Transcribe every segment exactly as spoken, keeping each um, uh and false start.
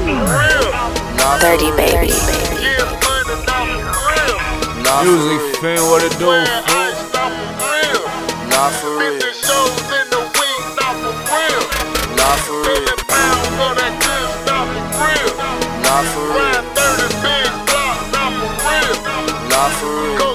Dirty baby. Music fan, what it do, fool? Not for real. Not for real. Not for real. Not for real.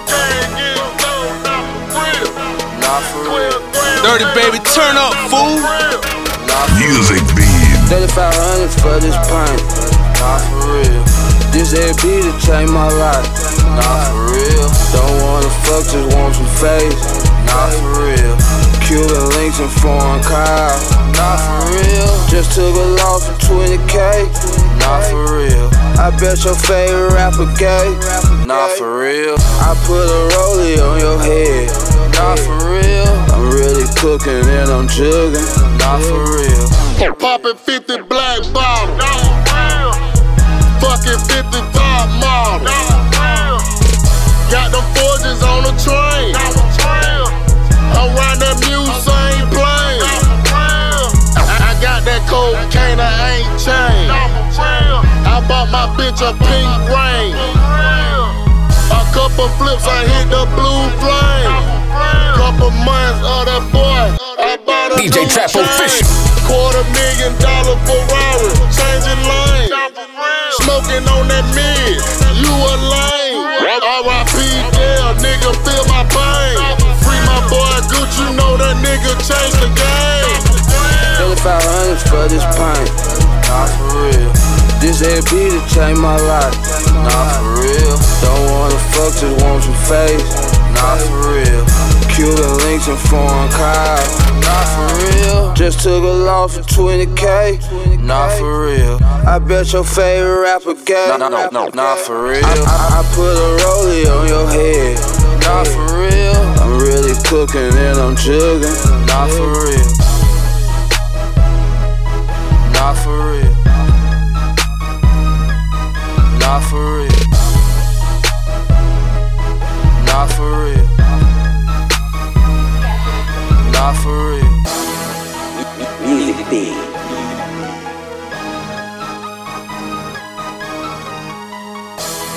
Not for real. Dirty baby, turn up, fool. Music beat. thirty-five hundred for this pint. Not for real. This A B to change my life. Not for real. Don't wanna fuck, just want some face. Not for real. Cuban links and foreign cars. Not for real. Just took a loss of twenty K. Not for real. I bet your favorite rapper gay. Not for real. I put a rollie on your head. Not for real. I'm really cooking and I'm jugging. Not for real. Poppin' fifty black bottles. Fucking fifty top models. Got them forges on the train. Around that Mustang plane. I got that cocaine, I ain't changed. I bought my bitch a pink ring. A couple flips, I hit the blue flame. Couple months of that boy, I bought a D J new Trap chain. Official. Quarter million dollar Ferrari, changing lanes. Smoking on that mid, you a lame. R I P, yeah, nigga, feel my pain. Free my boy Gucci, you know that nigga changed the game. thirty-five hundred for this pint. Not for real. This A B to change my life. Not for real. Don't wanna fuck, just want some face. Not for real. Cuban links and foreign cars. Not for real. Just took a loss of twenty K. Not for real. I bet your favorite rapper gay. No, no, no, no, not for real. I, I, I put a rollie on your head. Not for real. I'm really cooking and I'm jugging. Not for real. Not for real. Not for real. Not for real. Not for real. Music beat.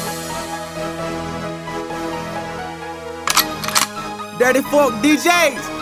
Dirty Folk D Js.